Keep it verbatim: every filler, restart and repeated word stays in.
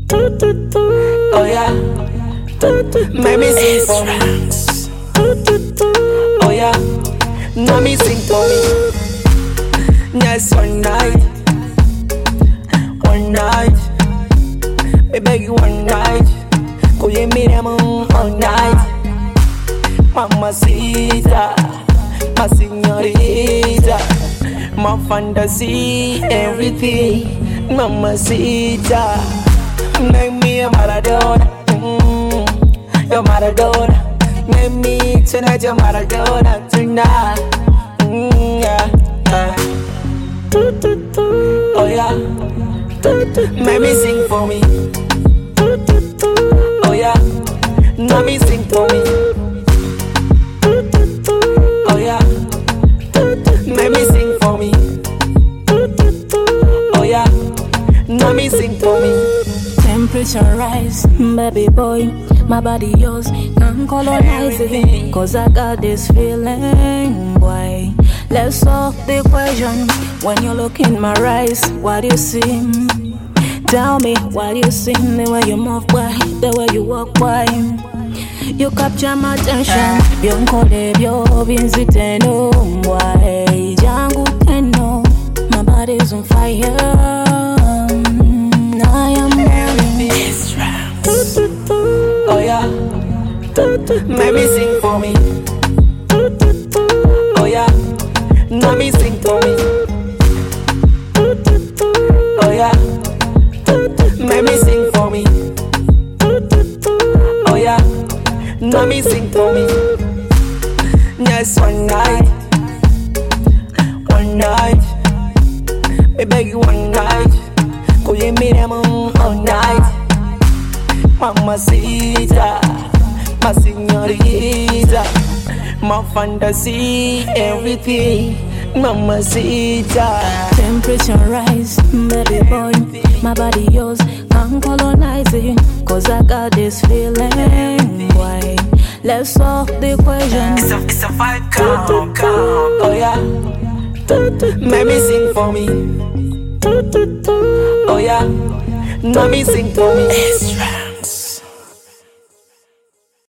Oh yeah, make me sing for me. Oh yeah, now me sing for me. Just one night, one night, me beg you one night. Could you meet them all night? Mamacita, my señorita, my fantasy, everything. Mamacita, make me a Maradona, mm, you're Maradona. Make me tonight, you're Maradona tonight. Mm, yeah, yeah. Oh yeah, make me sing for me. Oh yeah, let me sing for me. Oh yeah, make me sing for me. Oh yeah, let me sing for me. Temperature rise, baby boy, my body yours, can't colonize it. Cause I got this feeling, boy. Let's solve the question. When you look in my eyes, what do you see? Tell me, what do you see? The way you move, boy, the way you walk, boy. You capture my attention. Bionkole bio vinziteno, boy. Jangu teno, my body's on fire. I am burning. Oh yeah, make me sing for me. Oh yeah, let me sing for me. Oh yeah, make me sing for me. Oh yeah, let me sing for me. Just one night, one night, me beg you one night. Could you meet them all night? Mamacita, my señorita, my fantasy, everything. Mamacita. Temperature rise, baby boy, my body yours, can't colonize it. Cause I got this feeling, boy. Let's solve the question. It's a, it's a vibe, come, come. Oh yeah, make me sing for me. Oh yeah, let me sing for me.